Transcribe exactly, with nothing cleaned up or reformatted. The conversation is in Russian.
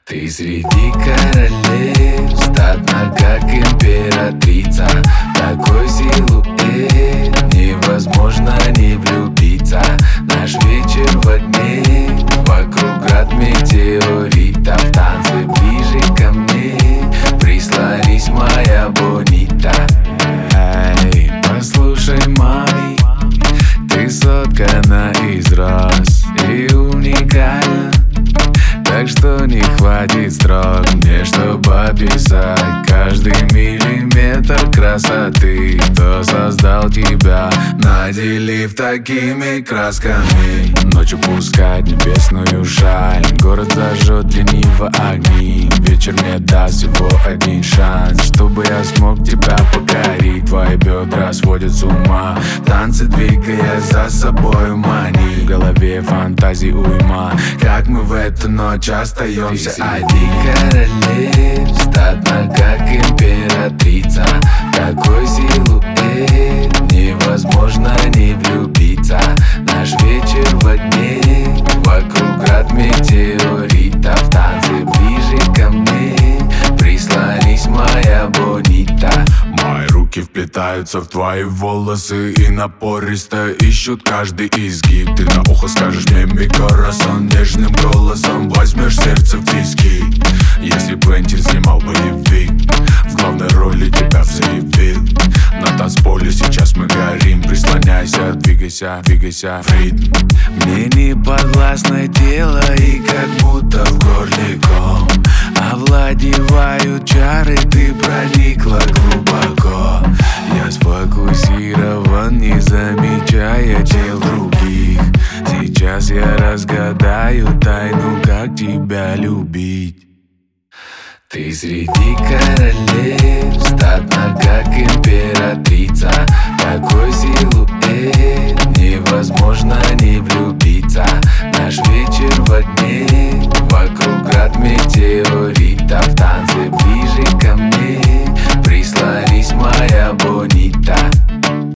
Ты среди королев, статна как императрица. Такой силуэт, невозможно не влюбиться. Наш вечер в огне, вокруг град метеоритов. Танцы ближе ко мне, прислонись, моя бонита. Эй, послушай, мами, ты соткана из роз и уникальна. Так что не хватит строк мне, чтобы описать каждый миллиметр красоты. Кто создал тебя, наделив такими красками? Ночью пускать небесную шаль, город зажжет лениво огни. Вечер мне даст всего один шанс, чтобы я смог тебя покорить. Твои бедра сводят с ума, танцы двигая за собой мани. В голове фантазии уйма, как мы в эту ночь остаемся одни. Королев, статна как императрица. Такой силуэт, невозможно не влюбиться. Наш вечер в огне, вокруг град метеоритов. Танцы ближе ко мне, прислонись, моя бонита. Мои руки вплетаются в твои волосы и напористо ищут каждый изгиб. Ты на ухо скажешь мне ми корасон, нежным голосом возьмешь сердце в тиски. Если Квентин снимал боевик, в главной роли тебя заявил. На танцполе сейчас мы горим, прислоняйся, двигайся, двигайся в ритм. Мне не подвластно тело и как будто в горле ком. Овладевают чары, ты проникла глубоко. Я сфокусирован, не замечая тел других. Сейчас я разгадаю тайну, как тебя любить. Ты среди королев, статна